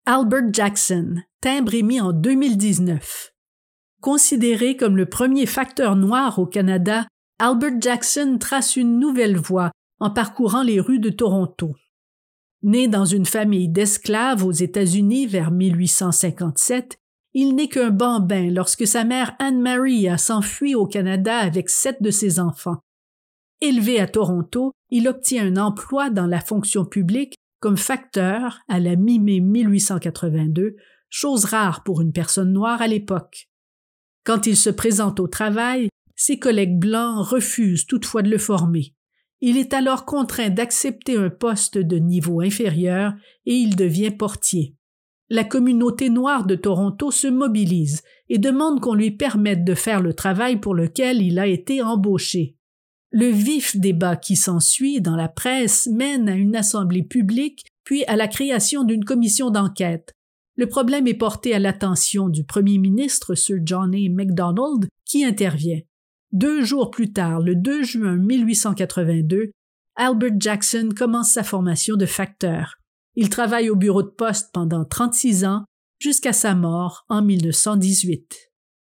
Albert Jackson, timbre émis en 2019. Considéré comme le premier facteur noir au Canada, Albert Jackson trace une nouvelle voie en parcourant les rues de Toronto. Né dans une famille d'esclaves aux États-Unis vers 1857, il n'est qu'un bambin lorsque sa mère Anne-Marie a s'enfui au Canada avec 7 de ses enfants. Élevé à Toronto, il obtient un emploi dans la fonction publique comme facteur à la mi-mai 1882, chose rare pour une personne noire à l'époque. Quand il se présente au travail, ses collègues blancs refusent toutefois de le former. Il est alors contraint d'accepter un poste de niveau inférieur et il devient portier. La communauté noire de Toronto se mobilise et demande qu'on lui permette de faire le travail pour lequel il a été embauché. Le vif débat qui s'ensuit dans la presse mène à une assemblée publique puis à la création d'une commission d'enquête. Le problème est porté à l'attention du premier ministre, Sir John A. Macdonald, qui intervient. 2 jours plus tard, le 2 juin 1882, Albert Jackson commence sa formation de facteur. Il travaille au bureau de poste pendant 36 ans jusqu'à sa mort en 1918.